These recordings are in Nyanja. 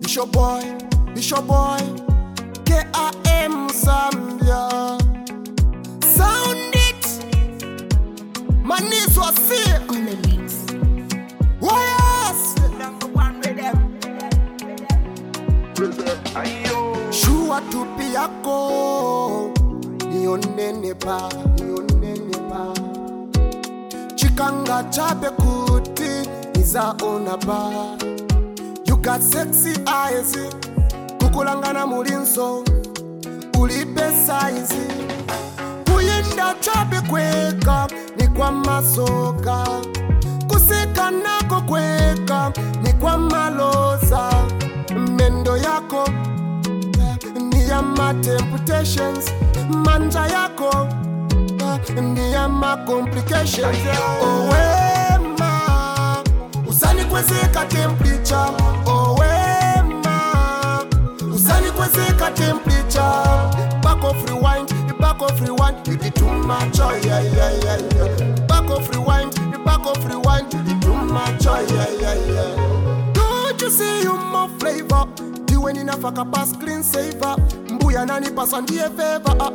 It's your boy, KAM Zambia. Sound it, my knees was sick on the beats. Why yes? Number one rhythm. Shua tupi yako nionenepa chikanga chape kuti nizaona ba. You got sexy eyes, kukulangana mulinso ulipe size. Kuyenda chape kweka ni kwa masoka, kuseka nako kweka ni kwa maloza. Mendo yako ni ya ma temptations, manja yako ni ya ma complications. Owema usani kwezeka temperature, owema usani kwezeka temperature. Back off rewind, you did too much, oh yeah. Back off rewind, you did too much, oh yeah. Don't you see you more flavor? Diwe ni nafaka pass clean saver, mbuya nani pasa ndiye favor.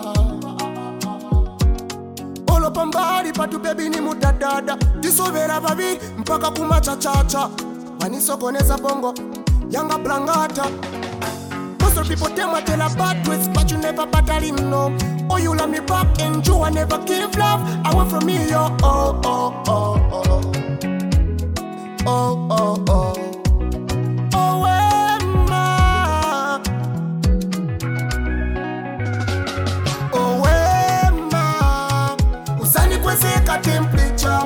Olo pambari patu baby ni mudadada, disovera babi mpaka kumacha chacha. Wanisokoneza bongo, yanga blangata. Most of people tell me tell a bad ways, but you never battle him no. Oh you love me back and you I never give love away from me, yo. Oh. Temperature,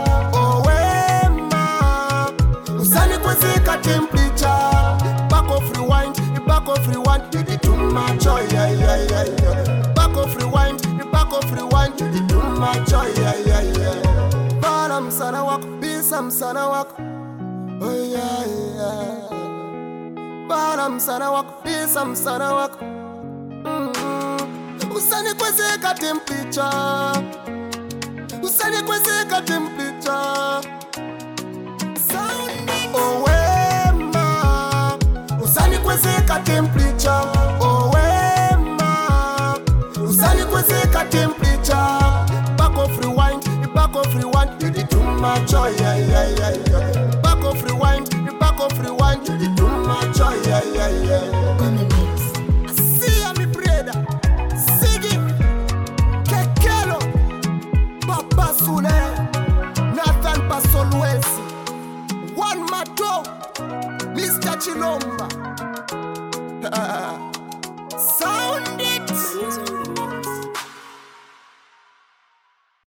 owema usani kwezeka temperature. Back off rewind, you did too much, oh yeah. Back off rewind, you did too much, oh yeah. Bana msana wako, bisa msana wako, oh yeah. Bana msana wako, bisa msana wako. Usani kwezeka temperature, usani kwezeka temperature. Owema usani kwezeka temperature, owema usani kwezeka temperature. Back off rewind, you did too much, oh yeah. Back off rewind, you did too much, oh yeah. On the beats. See ya mi brother, Sigi Kekelo, Papa Sule, Nathan Pasolwesi, One Mato, Mr. Chilomba. Sound it.